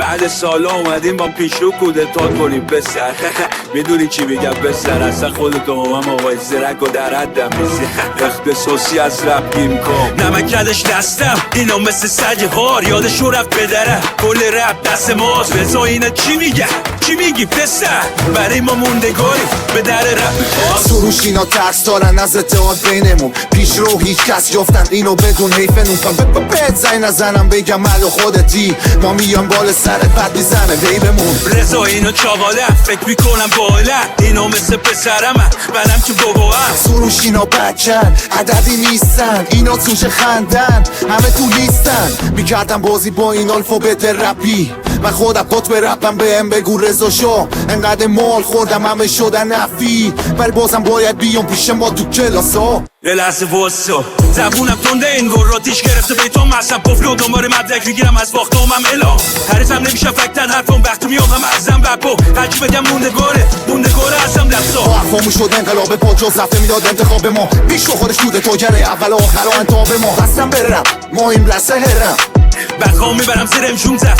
بعد سالا اومدیم با پیش رو کودتا کنیم بسر میدونی چی میگم بسر اصلا خودتو هم آقای زرک و در حدم نیستی اختصاصی از رپ گیم کن نمکدش دستم اینا مثل سج هار یادشون رفت بدره کل رپ دست ماست رضا اینا چی میگه چی میگی پسر برای ما موندگاری به در رپ میخواست سروش اینا ترس دارن از اتحاد بینمون پیش رو هیچ کس جفتن اینو بدون حیفنون بهت زنگ نزنم بگم ملو خودتی ما میان بال سرت بد میزنه ویبمون رضا اینو چاقاله فکر میکنم باله اینو مثل پسرم منم که باباهم سروش اینا بکن عددی نیستن اینا توش خندن همه تو لیستن میکردم بازی با این الفابت رپی من خودم قطب رپم بهم بگو رضا شو انقدر مال خوردم همه شدن نفی ولی بازم باید بیام پیش ما تو کلاسا یه لحظه واسا زبونم تنده این راتیش گرفته بیتون مصب پفلو دنباره مدرک میگیرم از باختم اعلام حریفم نمیشه فکتن حرفم وقتی میام هم ازم بپو هرچی بگم موندگاره ازم دستا حرفامو شد انقلاب پا جز رفته میداد انتخاب ما بیشو خودش بوده توجره اول و آخر و انتاب ما هستم برم ما این رسه هرم بخوام میبرم زیرم 16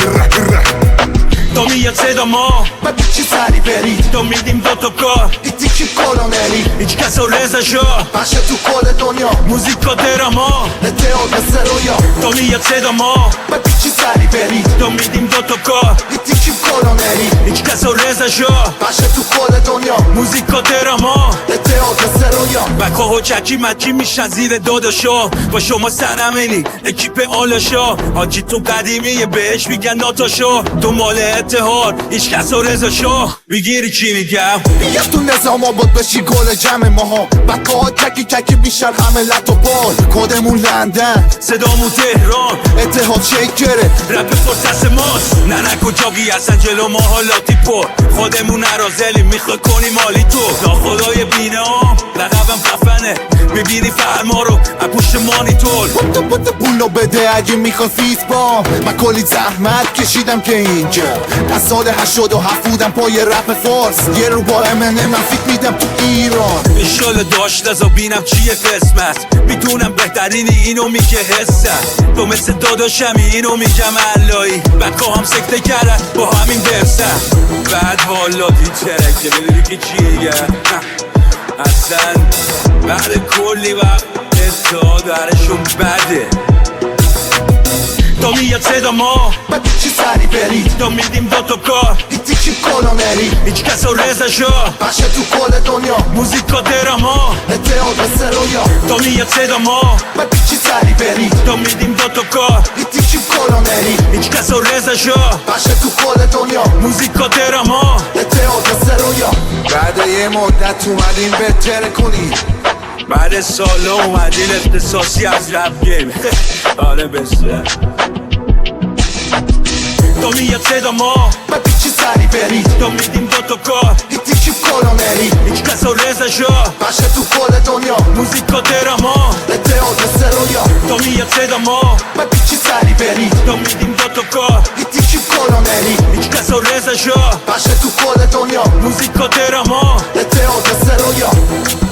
تو میاد صدا ما و بیچی سری بری تو میدیم دوتا کار ایتی کی کلونری هیچ کس رو رزا شا باشه تو کل دنیا موزیکا درما اتحاد مثل رویا تو میاد صدا ما و بیچی سری بری تو میدیم دوتا کار ایتی کی کلونری هیچ کس رو رزا شا باشه تو کل دنیا موزیکا درما اتحاد مثل رویا بکا و چکی مکی میشن زیر داداشا با شما سرمینی اکیپ آلاشا حاجیتون قدیمیه بهش میگن ناتاشا تو مال اتحاد هیچ کس رو رزا شا میگیری چی میگم میگم تو نظام آباد بشی گل جمع ماها بکا چکی میشن همه لط و بال کدمون لندن صدامون تهران اتحاد شیکره رپ فرصت ماست نه کجا بی اصلا جلو ما حالاتی پر خودمون نرازلی میخوای کنی مالی تو ناخدای بینام لقبم خفنه میبینی فرما رو از پشت مانیتور بوده پولو بده اگه میخوای فیس با من کلی زحمت کشیدم که اینجا از سال 87 بودم پای رپ فارس یه رو با امنه من فیک میدم تو ایران انشالله داشت ازا بینم چیه قسمت میدونم بهترینی اینو میگه حسن تو مثل داداشمی اینو میگم علایی بکا هم سکته کردن با همین درسن بعد والا دی ترکه بدونی که چیه اصلا بعد کلی وقت اتحاد درشون بده تو میاد صدا ما و چی سری بری تو میدیم دوتا کار ایتی چی کلونری هیچ کس رو رزا شا باشه تو کل دنیا موزیکا درما اتحاد مثل رویا تو میاد صدا ما و چی سری بری تو میدیم دوتا کار ایتی چی کلونری هیچ کس رو رزا شا باشه تو کل دنیا موزیکا درما اتحاد مثل رویا بعد یه مدت اومدیم بهتره کنی بعد سالا اومدین اختصاصی از رپ گیم آره بسه تو میاد صدا ما و چی سری بری تو میدیم دوتا کار ایتی چی کلونری هیچ کس رو رزا شا باشه تو کل دنیا موزیکا درما اتحاد مثل رویا تو میاد صدا ما و چی سری بری تو میدیم دوتا کار ایتی چی کلونری هیچ کس رو رزا شا باشه تو کل دنیا موزیکا درما اتحاد مثل رویا